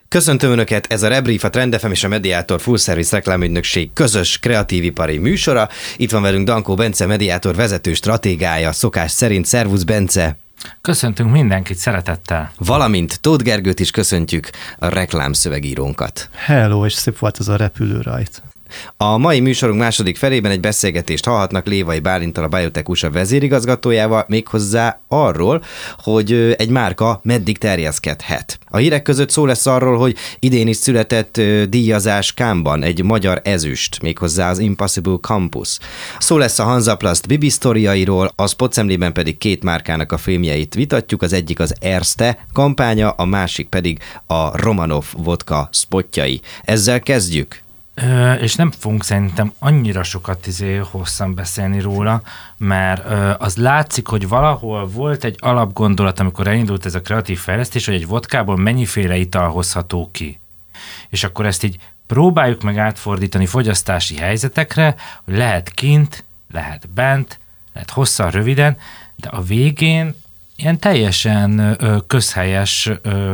Köszöntöm Önöket, ez a Rebrief, a Trend FM és a Mediator Full Service reklámügynökség közös kreatívipari műsora. Itt van velünk Dankó Bence, Mediator vezető stratégája, szokás szerint. Szervusz, Bence! Köszöntünk mindenkit szeretettel! Valamint Tóth Gergőt is köszöntjük, a reklámszövegírónkat. Hello, és szép volt ez a repülőrajt. A mai műsorunk második felében egy beszélgetést hallhatnak Lévai Bálinttal, a Biotech USA vezérigazgatójával, méghozzá arról, hogy egy márka meddig terjeszkedhet. A hírek között szó lesz arról, hogy idén is született díjazás Cannes-ban egy magyar ezüst, méghozzá az Impossible Campus. Szó lesz a Hansaplast Bibi sztoriairól, a Spotszemlében pedig két márkának a filmjeit vitatjuk, az egyik az Erste kampánya, a másik pedig a Romanov vodka spotjai. Ezzel kezdjük. És nem fogunk szerintem annyira sokat hosszan beszélni róla, mert az látszik, hogy valahol volt egy alapgondolat, amikor elindult ez a kreatív fejlesztés, hogy egy vodkából mennyiféle ital hozható ki. És akkor ezt így próbáljuk meg átfordítani fogyasztási helyzetekre, hogy lehet kint, lehet bent, lehet hosszan, röviden, de a végén ilyen teljesen közhelyes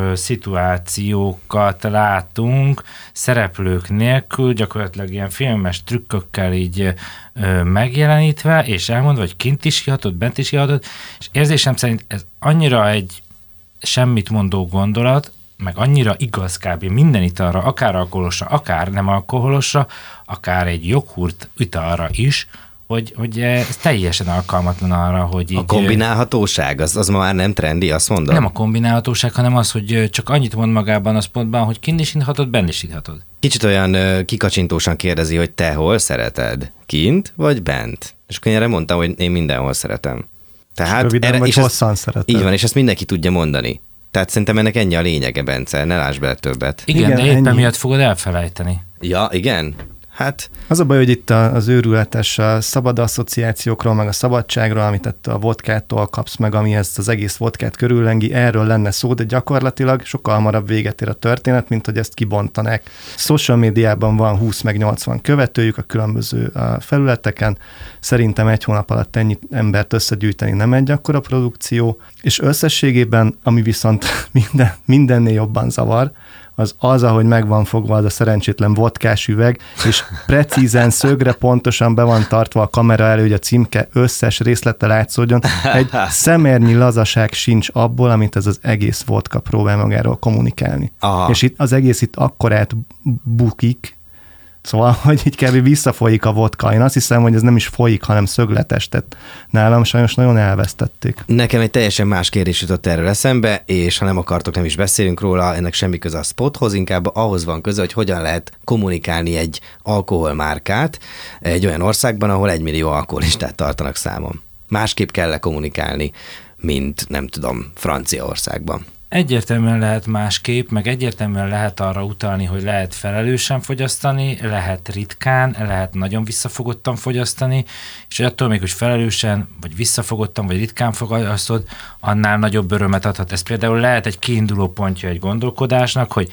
szituációkat látunk szereplők nélkül, gyakorlatilag ilyen filmes trükkökkel így megjelenítve, és elmondva, hogy kint is ihatod, bent is ihatod, és érzésem szerint ez annyira egy semmit mondó gondolat, meg annyira igaz kb. Minden italra, akár alkoholosra, akár nem alkoholosra, akár egy joghurt italra is, hogy ez teljesen alkalmatlan arra, hogy így... A kombinálhatóság, az ma már nem trendi, azt mondod? Nem a kombinálhatóság, hanem az, hogy csak annyit mond magában az pontban, hogy kint is ihatod, benn is ihatod. Kicsit olyan kikacsintósan kérdezi, hogy te hol szereted? Kint vagy bent? És akkor erre mondtam, hogy én mindenhol szeretem. Tehát röviden vagy hosszan szereted. Így van, és ezt mindenki tudja mondani. Tehát szerintem ennek ennyi a lényege, Bence, ne láss bele többet. Igen, de éppen miatt fogod elfelejteni. Ja, igen? Hát... Az a baj, hogy itt az őrületes szabad asszociációkról, meg a szabadságról, amit a vodkától kapsz meg, ami ezt az egész vodkát körüllengi, erről lenne szó, de gyakorlatilag sokkal hamarabb véget ér a történet, mint hogy ezt kibontanák. Social médiában van 20 meg 80 követőjük a különböző felületeken. Szerintem egy hónap alatt ennyi embert összegyűjteni nem egy akkora produkció, és összességében, ami viszont mindennél jobban zavar, az, ahogy meg van fogva az a szerencsétlen vodkás üveg, és precízen, szögre pontosan be van tartva a kamera elő, hogy a címke összes részlete látszódjon. Egy szemernyi lazaság sincs abból, amit ez az egész vodka próbál magáról kommunikálni. Aha. És itt az egész itt akkorát bukik, szóval, hogy így kb. Visszafolyik a vodka. Én azt hiszem, hogy ez nem is folyik, hanem szögletes. Tehát nálam sajnos nagyon elvesztették. Nekem egy teljesen más kérdés jutott erről eszembe, és ha nem akartok, nem is beszélünk róla, ennek semmi köze a spothoz, inkább ahhoz van köze, hogy hogyan lehet kommunikálni egy alkoholmárkát egy olyan országban, ahol 1 millió alkoholistát tartanak számon. Másképp kell kommunikálni, mint nem tudom, Franciaországban. Egyértelműen lehet másképp, meg egyértelműen lehet arra utalni, hogy lehet felelősen fogyasztani, lehet ritkán, lehet nagyon visszafogottan fogyasztani, és attól még, hogy felelősen, vagy visszafogottan, vagy ritkán fogyasztod, annál nagyobb örömet adhat. Ez például lehet egy kiinduló pontja egy gondolkodásnak, hogy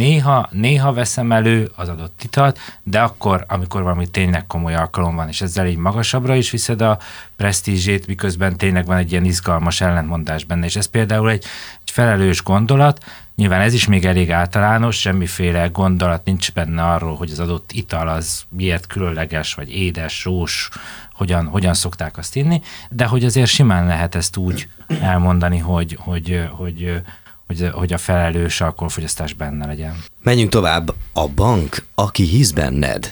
néha veszem elő az adott italt, de akkor, amikor valami tényleg komoly alkalom van, és ezzel így magasabbra is viszed a presztízsét, miközben tényleg van egy ilyen izgalmas ellentmondás benne, és ez például egy felelős gondolat. Nyilván ez is még elég általános, semmiféle gondolat nincs benne arról, hogy az adott ital az miért különleges, vagy édes, sós, hogyan szokták azt inni, de hogy azért simán lehet ezt úgy elmondani, hogy a felelős alkoholfogyasztás benne legyen. Menjünk tovább. A bank, aki hisz benned.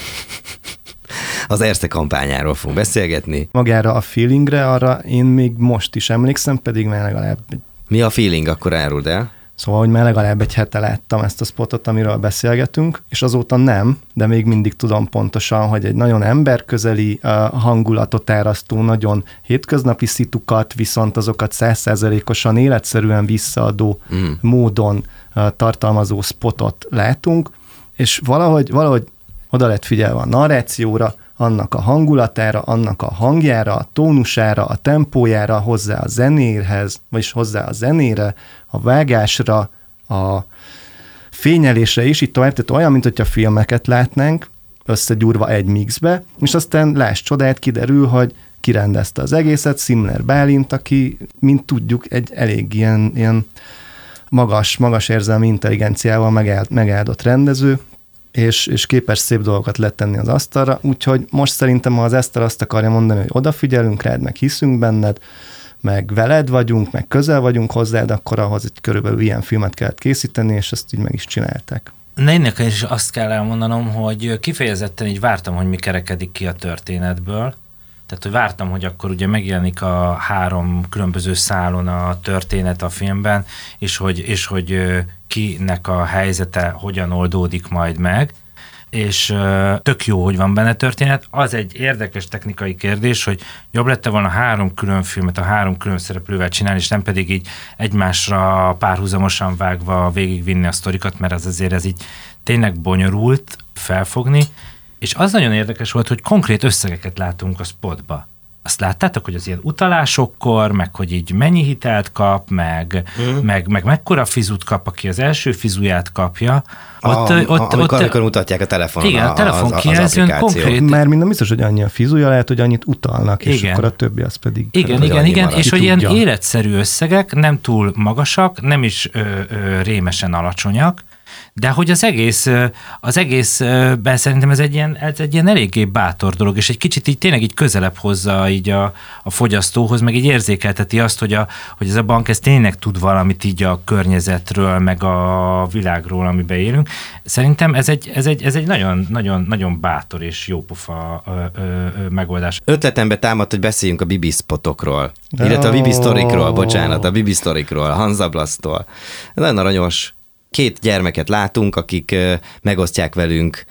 Az Erste kampányáról fogunk beszélgetni. Magára a feelingre, arra én még most is emlékszem, pedig már legalább... Mi a feeling, akkor áruld el? Szóval, hogy már legalább egy hete láttam ezt a spotot, amiről beszélgetünk, és azóta nem, de még mindig tudom pontosan, hogy egy nagyon emberközeli hangulatot árasztó, nagyon hétköznapi szitukat, viszont azokat 100%-osan életszerűen visszaadó módon tartalmazó spotot látunk, és valahogy oda lett figyelve a narrációra, annak a hangulatára, annak a hangjára, a tónusára, a tempójára, hozzá a zenéhez, vagyis hozzá a zenére, a vágásra, a fényelésre is, itt tovább, tehát olyan, mint hogyha filmeket látnánk, összegyúrva egy mixbe, és aztán láss csodát, kiderül, hogy kirendezte az egészet, Simler Bálint, aki, mint tudjuk, egy elég ilyen magas érzelmi intelligenciával megáldott rendező, és képes szép dolgokat letenni az asztalra, úgyhogy most szerintem, ha az Eszter azt akarja mondani, hogy odafigyelünk rád, meg hiszünk benned, meg veled vagyunk, meg közel vagyunk hozzád, akkor ahhoz egy körülbelül ilyen filmet kellett készíteni, és ezt így meg is csinálták. Ennek is azt kell elmondanom, hogy kifejezetten így vártam, hogy mi kerekedik ki a történetből. Tehát, hogy vártam, hogy akkor ugye megjelenik a 3 különböző szálon a történet a filmben, és hogy kinek a helyzete hogyan oldódik majd meg. És tök jó, hogy van benne történet. Az egy érdekes technikai kérdés, hogy jobb lett volna 3 külön filmet a 3 külön szereplővel csinálni, és nem pedig így egymásra párhuzamosan vágva végigvinni a sztorikat, mert az azért ez így tényleg bonyolult felfogni. És az nagyon érdekes volt, hogy konkrét összegeket látunk a spotba. Azt láttátok, hogy az ilyen utalásokkor, meg hogy így mennyi hitelt kap, meg mekkora fizut kap, aki az első fizuját kapja. Amikor mutatják a telefonon. Igen, a telefon kijelzőn konkrét. Már minden biztos, hogy annyi a fizuja, lehet, hogy annyit utalnak, és akkor a többi az pedig... Igen, és hogy ilyen életszerű összegek, nem túl magasak, nem is rémesen alacsonyak, de hogy az egészben szerintem ez egy ilyen eléggé bátor dolog, és egy kicsit így tényleg így közelebb hozza így a fogyasztóhoz, meg így érzékelteti azt, hogy ez a bank ez tényleg tud valamit így a környezetről, meg a világról, amiben élünk. Szerintem ez egy nagyon, nagyon, nagyon bátor és jópofa megoldás. Ötletembe támadt, hogy beszéljünk a Bibi spotokról, illetve a Bibi sztorikról, bocsánat, a Bibi sztorikról, a Hansa Blastról. Ez nagyon aranyos. 2 gyermeket látunk, akik megosztják velünk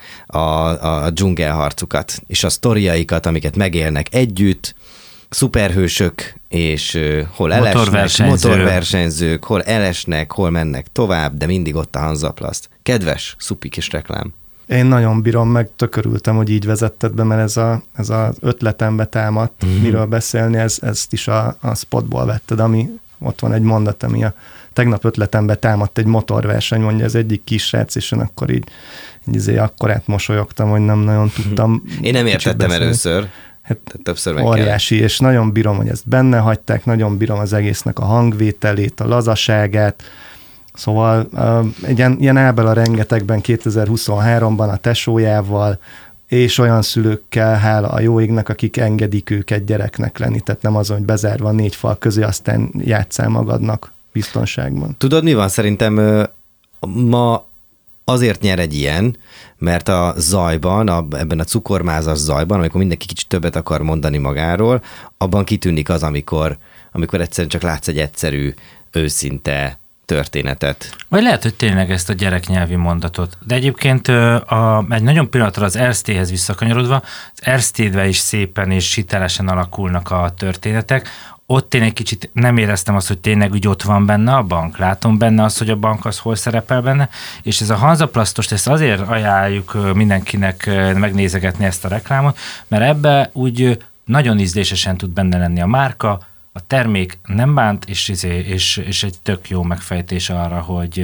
a dzsungelharcukat, és a sztoriaikat, amiket megélnek együtt, szuperhősök, és hol elesnek, motorversenyzők, hol elesnek, hol mennek tovább, de mindig ott a Hansaplast. Kedves, szupi kis reklám. Én nagyon bírom, meg tökörültem, hogy így vezetted be, mert ez az ötletembe támadt, miről beszélni, ezt is a spotból vetted, ami ott van egy mondat, ami a tegnap ötletembe támadt egy motorverseny, mondja az egyik kisrác, és én akkor így akkorát mosolyogtam, hogy nem nagyon tudtam. Én nem értettem először. Hát többször meg óriási, és nagyon bírom, hogy ezt benne hagyták, nagyon bírom az egésznek a hangvételét, a lazaságát. Szóval egy ilyen Ábel rengetegben 2023-ban a tesójával, és olyan szülőkkel, hála a jó égnek, akik engedik őket gyereknek lenni, tehát nem azon, hogy bezárva 4 fal közé, aztán játsszál magadnak biztonságban. Tudod, mi van? Szerintem ma azért nyer egy ilyen, mert a zajban, ebben a cukormázas zajban, amikor mindenki kicsit többet akar mondani magáról, abban kitűnik az, amikor egyszerűen csak látsz egy egyszerű, őszinte történetet. Vagy lehet, hogy tényleg ezt a gyereknyelvi mondatot. De egyébként egy nagyon pillanatra az Erztéhez visszakanyarodva, az Erztédben is szépen és hitelesen alakulnak a történetek. Ott én egy kicsit nem éreztem azt, hogy tényleg úgy ott van benne a bank. Látom benne azt, hogy a bank az hol szerepel benne, és ez a Hansaplastost, ezt azért ajánljuk mindenkinek megnézegetni ezt a reklámot, mert ebbe úgy nagyon ízlésesen tud benne lenni a márka, a termék nem bánt, és egy tök jó megfejtés arra,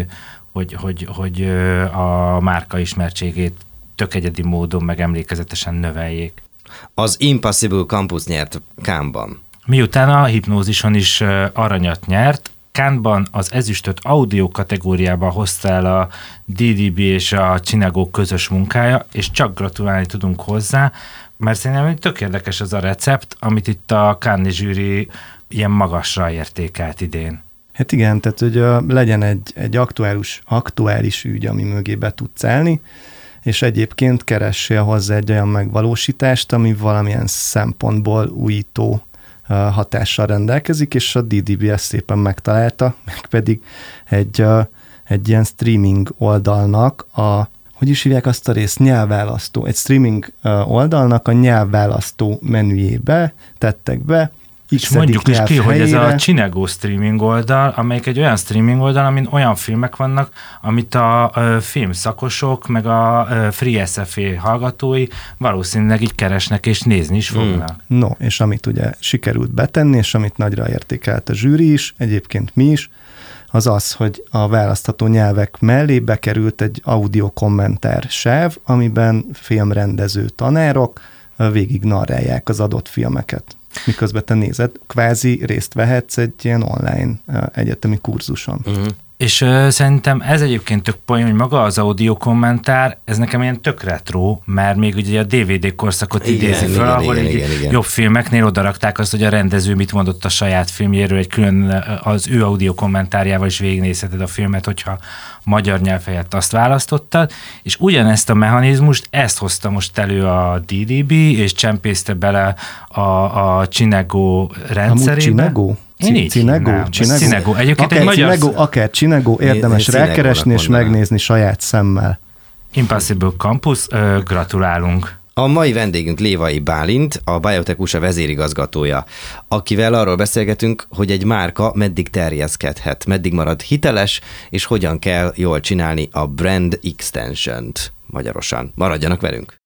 hogy a márka ismertségét tök egyedi módon meg emlékezetesen növeljék. Az Impossible Campus nyert Cannes-ban. Miután a Hipnózison is aranyat nyert, Cannes-ban az ezüstöt audio kategóriában hozta el a DDB és a Csinagó közös munkája, és csak gratulálni tudunk hozzá, mert szerintem tök érdekes az a recept, amit itt a Cannes-i zsűri ilyen magasra értékelt idén. Hát igen, tehát hogy legyen egy aktuális ügy, ami mögé be tudsz állni, és egyébként keressél hozzá egy olyan megvalósítást, ami valamilyen szempontból újító hatással rendelkezik, és a DDB ezt szépen megtalálta, meg pedig egy ilyen streaming oldalnak hogy is hívják azt a részt? Nyelvválasztó. Egy streaming oldalnak a nyelvválasztó menüjébe tettek be, és mondjuk is ki, hogy ez a Csinagó streaming oldal, amelyik egy olyan streaming oldal, amin olyan filmek vannak, amit a filmszakosok, meg a Free SFA hallgatói valószínűleg így keresnek, és nézni is fognak. No, és amit ugye sikerült betenni, és amit nagyra értékelt a zsűri is, egyébként mi is, az, hogy a választható nyelvek mellé bekerült egy audio kommentár sáv, amiben filmrendező tanárok végig narrálják az adott filmeket. Miközben te nézed, kvázi részt vehetsz egy ilyen online egyetemi kurzuson. És szerintem ez egyébként tök poén, hogy maga az audio kommentár, ez nekem ilyen tök retro, mert még ugye a DVD korszakot idézi fel, ahol igen. Jobb filmeknél odarakták azt, hogy a rendező mit mondott a saját filmjéről, egy külön az ő audio kommentárjával is végignézheted a filmet, hogyha magyar nyelv helyett azt választottad, és ugyanezt a mechanizmust, ezt hozta most elő a DDB, és csempészte bele a Cinego rendszerébe. Cinego? Cinego. Egyébként egy magyar... Akár Cinego, érdemes rákeresni és megnézni saját szemmel. Impossible Campus, gratulálunk. A mai vendégünk Lévai Bálint, a Biotech USA vezérigazgatója, akivel arról beszélgetünk, hogy egy márka meddig terjeszkedhet, meddig marad hiteles, és hogyan kell jól csinálni a brand extension-t magyarosan. Maradjanak velünk!